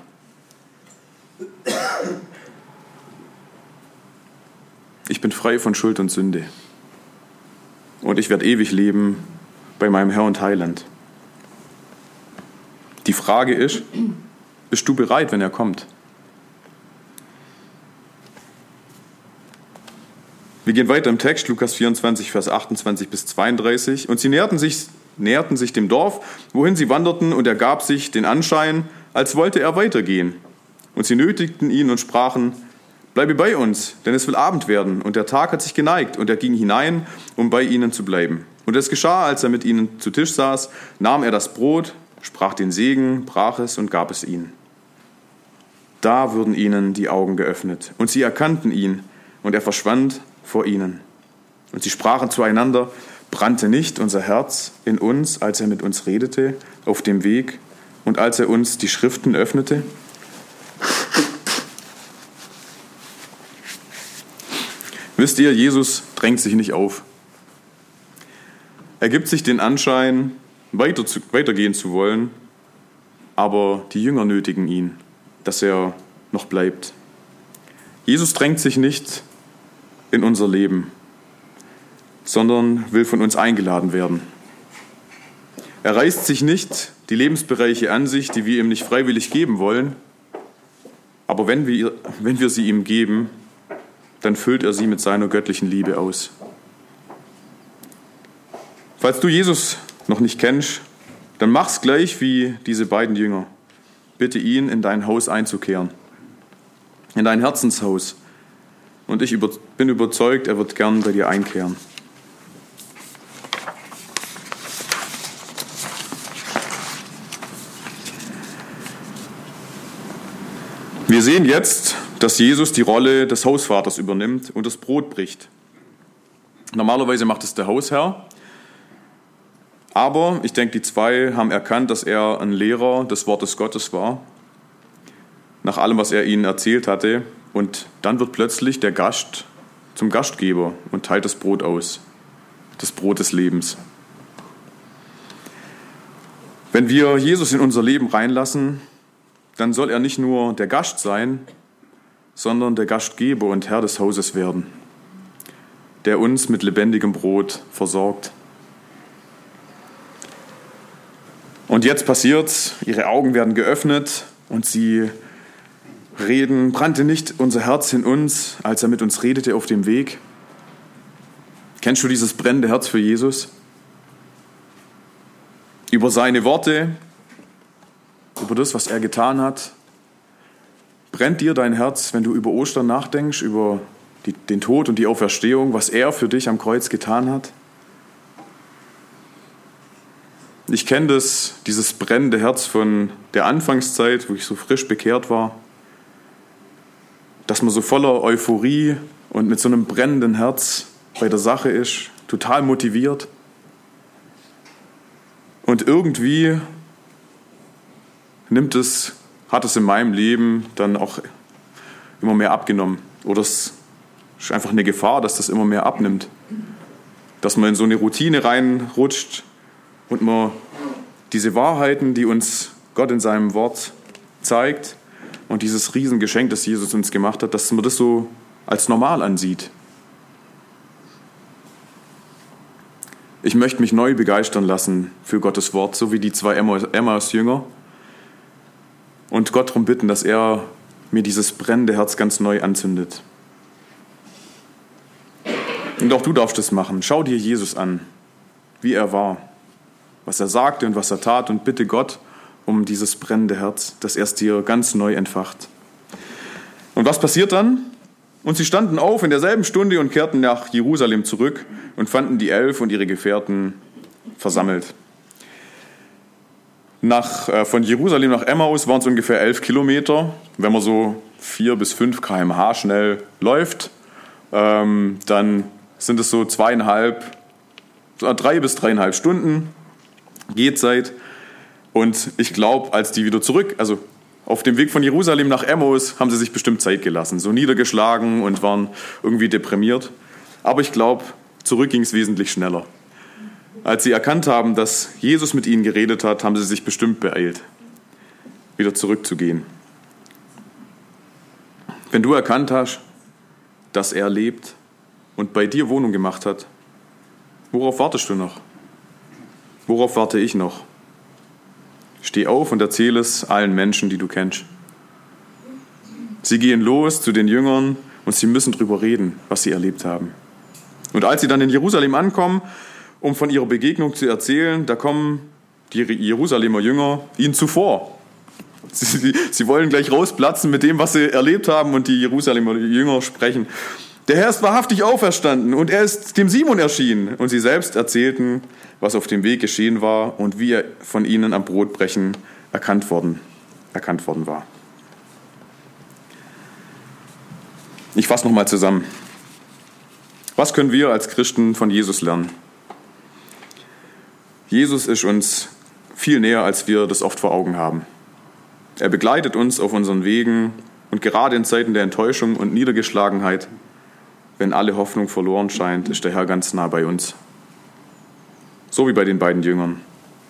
Ich bin frei von Schuld und Sünde. Und ich werde ewig leben bei meinem Herr und Heiland. Die Frage ist, bist du bereit, wenn er kommt? Wir gehen weiter im Text, Lukas vierundzwanzig, Vers achtundzwanzig bis zweiunddreißig. Und sie näherten sich, näherten sich dem Dorf, wohin sie wanderten, und er gab sich den Anschein, als wollte er weitergehen. Und sie nötigten ihn und sprachen, bleibe bei uns, denn es will Abend werden, und der Tag hat sich geneigt. Und er ging hinein, um bei ihnen zu bleiben. Und es geschah, als er mit ihnen zu Tisch saß, nahm er das Brot, sprach den Segen, brach es und gab es ihnen. Da wurden ihnen die Augen geöffnet, und sie erkannten ihn, und er verschwand vor ihnen. Und sie sprachen zueinander, brannte nicht unser Herz in uns, als er mit uns redete, auf dem Weg, und als er uns die Schriften öffnete? Wisst ihr, Jesus drängt sich nicht auf. Er gibt sich den Anschein, weiter zu, weitergehen zu wollen, aber die Jünger nötigen ihn, dass er noch bleibt. Jesus drängt sich nicht in unser Leben, sondern will von uns eingeladen werden. Er reißt sich nicht die Lebensbereiche an sich, die wir ihm nicht freiwillig geben wollen, aber wenn wir, wenn wir sie ihm geben, dann füllt er sie mit seiner göttlichen Liebe aus. Falls du Jesus noch nicht kennst, dann mach's gleich wie diese beiden Jünger. Bitte ihn, in dein Haus einzukehren, in dein Herzenshaus. Und ich über, bin überzeugt, er wird gern bei dir einkehren. Wir sehen jetzt, dass Jesus die Rolle des Hausvaters übernimmt und das Brot bricht. Normalerweise macht es der Hausherr, aber ich denke, die zwei haben erkannt, dass er ein Lehrer des Wortes Gottes war, nach allem, was er ihnen erzählt hatte. Und dann wird plötzlich der Gast zum Gastgeber und teilt das Brot aus, das Brot des Lebens. Wenn wir Jesus in unser Leben reinlassen, dann soll er nicht nur der Gast sein, sondern der Gastgeber und Herr des Hauses werden, der uns mit lebendigem Brot versorgt. Und jetzt passiert's, ihre Augen werden geöffnet und sie reden, brannte nicht unser Herz in uns, als er mit uns redete auf dem Weg? Kennst du dieses brennende Herz für Jesus? Über seine Worte, über das, was er getan hat. Brennt dir dein Herz, wenn du über Ostern nachdenkst, über die, den Tod und die Auferstehung, was er für dich am Kreuz getan hat? Ich kenne das, dieses brennende Herz von der Anfangszeit, wo ich so frisch bekehrt war, dass man so voller Euphorie und mit so einem brennenden Herz bei der Sache ist, total motiviert. Und irgendwie nimmt es, hat es in meinem Leben dann auch immer mehr abgenommen. Oder es ist einfach eine Gefahr, dass das immer mehr abnimmt. Dass man in so eine Routine reinrutscht und man diese Wahrheiten, die uns Gott in seinem Wort zeigt und dieses Riesengeschenk, das Jesus uns gemacht hat, dass man das so als normal ansieht. Ich möchte mich neu begeistern lassen für Gottes Wort, so wie die zwei Emmaus-Jünger, und Gott darum bitten, dass er mir dieses brennende Herz ganz neu anzündet. Und auch du darfst es machen. Schau dir Jesus an, wie er war, was er sagte und was er tat, und bitte Gott um dieses brennende Herz, dass er es dir ganz neu entfacht. Und was passiert dann? Und sie standen auf in derselben Stunde und kehrten nach Jerusalem zurück und fanden die Elf und ihre Gefährten versammelt. Nach, äh, von Jerusalem nach Emmaus waren es ungefähr elf Kilometer. Wenn man so vier bis fünf Kilometer pro Stunde schnell läuft, ähm, dann sind es so zweieinhalb, drei bis dreieinhalb Stunden Gehzeit. Und ich glaube, als die wieder zurück, also auf dem Weg von Jerusalem nach Emmaus, haben sie sich bestimmt Zeit gelassen, so niedergeschlagen und waren irgendwie deprimiert. Aber ich glaube, zurück ging es wesentlich schneller. Als sie erkannt haben, dass Jesus mit ihnen geredet hat, haben sie sich bestimmt beeilt, wieder zurückzugehen. Wenn du erkannt hast, dass er lebt und bei dir Wohnung gemacht hat, worauf wartest du noch? Worauf warte ich noch? Steh auf und erzähle es allen Menschen, die du kennst. Sie gehen los zu den Jüngern und sie müssen drüber reden, was sie erlebt haben. Und als sie dann in Jerusalem ankommen, um von ihrer Begegnung zu erzählen, da kommen die Jerusalemer Jünger ihnen zuvor. Sie, sie, sie wollen gleich rausplatzen mit dem, was sie erlebt haben, und die Jerusalemer Jünger sprechen: Der Herr ist wahrhaftig auferstanden und er ist dem Simon erschienen. Und sie selbst erzählten, was auf dem Weg geschehen war und wie er von ihnen am Brotbrechen erkannt worden, erkannt worden war. Ich fasse nochmal zusammen. Was können wir als Christen von Jesus lernen? Jesus ist uns viel näher, als wir das oft vor Augen haben. Er begleitet uns auf unseren Wegen, und gerade in Zeiten der Enttäuschung und Niedergeschlagenheit, wenn alle Hoffnung verloren scheint, ist der Herr ganz nah bei uns. So wie bei den beiden Jüngern.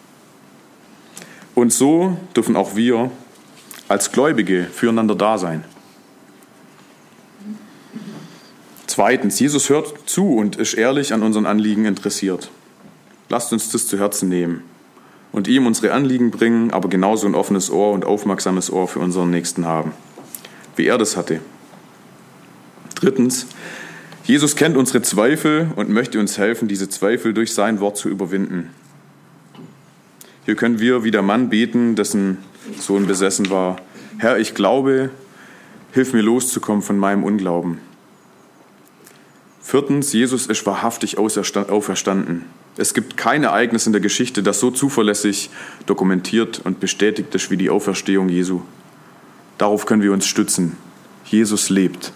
Und so dürfen auch wir als Gläubige füreinander da sein. Zweitens, Jesus hört zu und ist ehrlich an unseren Anliegen interessiert. Lasst uns das zu Herzen nehmen und ihm unsere Anliegen bringen, aber genauso ein offenes Ohr und aufmerksames Ohr für unseren Nächsten haben, wie er das hatte. Drittens, Jesus kennt unsere Zweifel und möchte uns helfen, diese Zweifel durch sein Wort zu überwinden. Hier können wir wie der Mann beten, dessen Sohn besessen war: Herr, ich glaube, hilf mir loszukommen von meinem Unglauben. Viertens, Jesus ist wahrhaftig auferstanden. Es gibt kein Ereignis in der Geschichte, das so zuverlässig dokumentiert und bestätigt ist wie die Auferstehung Jesu. Darauf können wir uns stützen. Jesus lebt.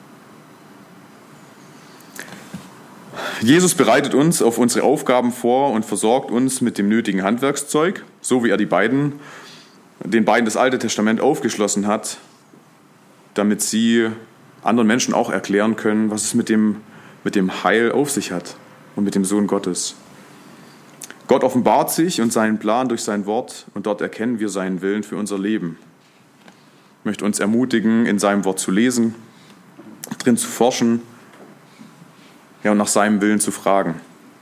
Jesus bereitet uns auf unsere Aufgaben vor und versorgt uns mit dem nötigen Handwerkszeug, so wie er die beiden, den beiden das Alte Testament aufgeschlossen hat, damit sie anderen Menschen auch erklären können, was es mit dem, mit dem Heil auf sich hat und mit dem Sohn Gottes. Gott offenbart sich und seinen Plan durch sein Wort, und dort erkennen wir seinen Willen für unser Leben. Ich möchte uns ermutigen, in seinem Wort zu lesen, drin zu forschen, ja, und nach seinem Willen zu fragen.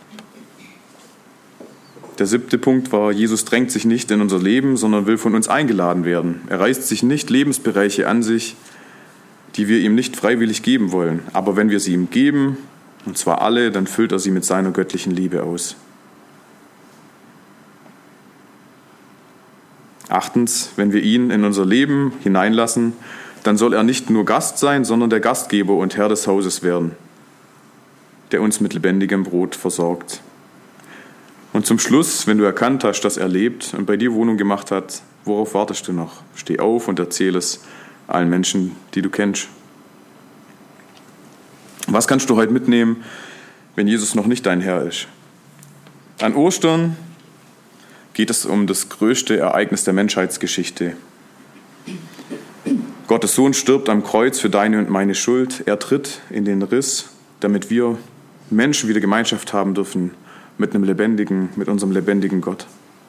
Der siebte Punkt war: Jesus drängt sich nicht in unser Leben, sondern will von uns eingeladen werden. Er reißt sich nicht Lebensbereiche an sich, die wir ihm nicht freiwillig geben wollen. Aber wenn wir sie ihm geben, und zwar alle, dann füllt er sie mit seiner göttlichen Liebe aus. Achtens, wenn wir ihn in unser Leben hineinlassen, dann soll er nicht nur Gast sein, sondern der Gastgeber und Herr des Hauses werden, der uns mit lebendigem Brot versorgt. Und zum Schluss, wenn du erkannt hast, dass er lebt und bei dir Wohnung gemacht hat, worauf wartest du noch? Steh auf und erzähl es allen Menschen, die du kennst. Was kannst du heute mitnehmen, wenn Jesus noch nicht dein Herr ist? An Ostern geht es um das größte Ereignis der Menschheitsgeschichte. Gottes Sohn stirbt am Kreuz für deine und meine Schuld. Er tritt in den Riss, damit wir Menschen wieder Gemeinschaft haben dürfen mit einem lebendigen, mit unserem lebendigen Gott.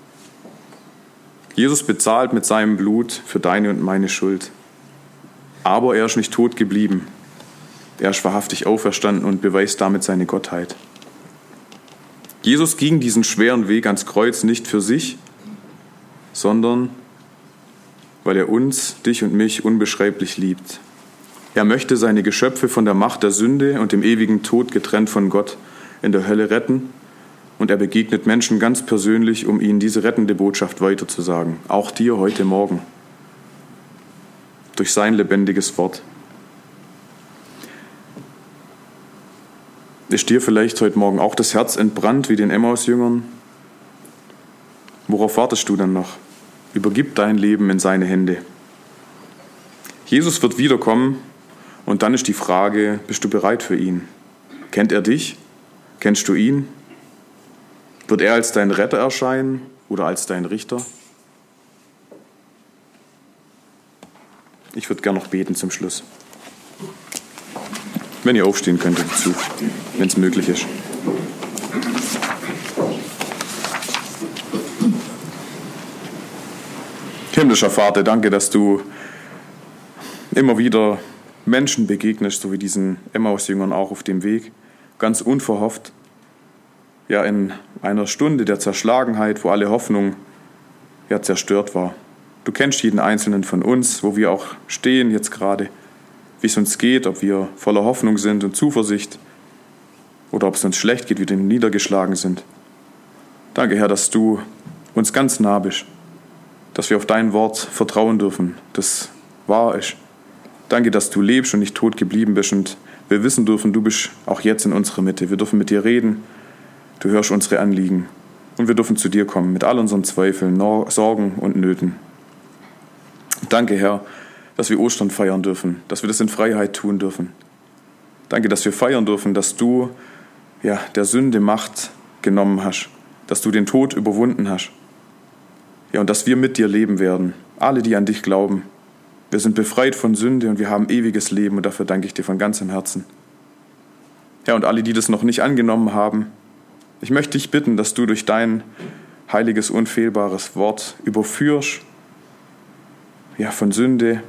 Jesus bezahlt mit seinem Blut für deine und meine Schuld. Aber er ist nicht tot geblieben. Er ist wahrhaftig auferstanden und beweist damit seine Gottheit. Jesus ging diesen schweren Weg ans Kreuz nicht für sich, sondern weil er uns, dich und mich, unbeschreiblich liebt. Er möchte seine Geschöpfe von der Macht der Sünde und dem ewigen Tod getrennt von Gott in der Hölle retten, und er begegnet Menschen ganz persönlich, um ihnen diese rettende Botschaft weiterzusagen, auch dir heute Morgen, durch sein lebendiges Wort. Ist dir vielleicht heute Morgen auch das Herz entbrannt wie den Emmaus-Jüngern? Worauf wartest du dann noch? Übergib dein Leben in seine Hände. Jesus wird wiederkommen und dann ist die Frage, bist du bereit für ihn? Kennt er dich? Kennst du ihn? Wird er als dein Retter erscheinen oder als dein Richter? Ich würde gerne noch beten zum Schluss. Wenn ihr aufstehen könntet dazu, wenn es möglich ist. Himmlischer Vater, danke, dass du immer wieder Menschen begegnest, so wie diesen Emmaus-Jüngern auch auf dem Weg, ganz unverhofft. Ja, in einer Stunde der Zerschlagenheit, wo alle Hoffnung ja zerstört war. Du kennst jeden Einzelnen von uns, wo wir auch stehen jetzt gerade, wie es uns geht, ob wir voller Hoffnung sind und Zuversicht oder ob es uns schlecht geht, wie wir niedergeschlagen sind. Danke, Herr, dass du uns ganz nah bist, dass wir auf dein Wort vertrauen dürfen, das wahr ist. Danke, dass du lebst und nicht tot geblieben bist und wir wissen dürfen, du bist auch jetzt in unserer Mitte. Wir dürfen mit dir reden, du hörst unsere Anliegen und wir dürfen zu dir kommen mit all unseren Zweifeln, Sorgen und Nöten. Danke, Herr, dass wir Ostern feiern dürfen, dass wir das in Freiheit tun dürfen. Danke, dass wir feiern dürfen, dass du ja, der Sünde Macht genommen hast, dass du den Tod überwunden hast. Ja, und dass wir mit dir leben werden, alle, die an dich glauben. Wir sind befreit von Sünde und wir haben ewiges Leben und dafür danke ich dir von ganzem Herzen. Ja, und alle, die das noch nicht angenommen haben, ich möchte dich bitten, dass du durch dein heiliges, unfehlbares Wort überführst, ja, von Sünde,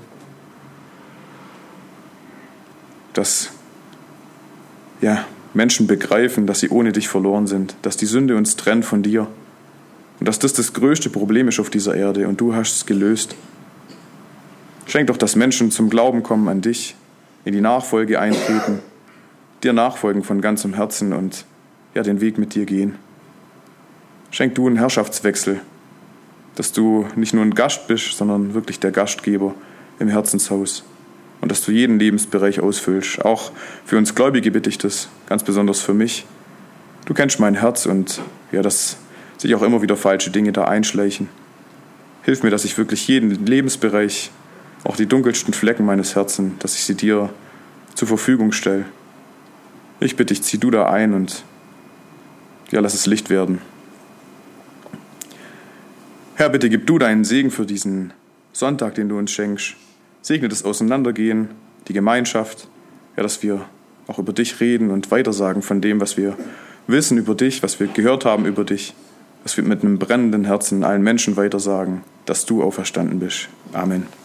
dass ja, Menschen begreifen, dass sie ohne dich verloren sind, dass die Sünde uns trennt von dir und dass das das größte Problem ist auf dieser Erde und du hast es gelöst. Schenk doch, dass Menschen zum Glauben kommen an dich, in die Nachfolge eintreten, dir nachfolgen von ganzem Herzen und ja, den Weg mit dir gehen. Schenk du einen Herrschaftswechsel, dass du nicht nur ein Gast bist, sondern wirklich der Gastgeber im Herzenshaus und dass du jeden Lebensbereich ausfüllst. Auch für uns Gläubige bitte ich das, ganz besonders für mich. Du kennst mein Herz und ja, dass sich auch immer wieder falsche Dinge da einschleichen. Hilf mir, dass ich wirklich jeden Lebensbereich, auch die dunkelsten Flecken meines Herzens, dass ich sie dir zur Verfügung stelle. Ich bitte dich, zieh du da ein und ja, lass es Licht werden. Herr, bitte gib du deinen Segen für diesen Sonntag, den du uns schenkst. Segne das Auseinandergehen, die Gemeinschaft, ja, dass wir auch über dich reden und weitersagen von dem, was wir wissen über dich, was wir gehört haben über dich, dass wir mit einem brennenden Herzen allen Menschen weitersagen, dass du auferstanden bist. Amen.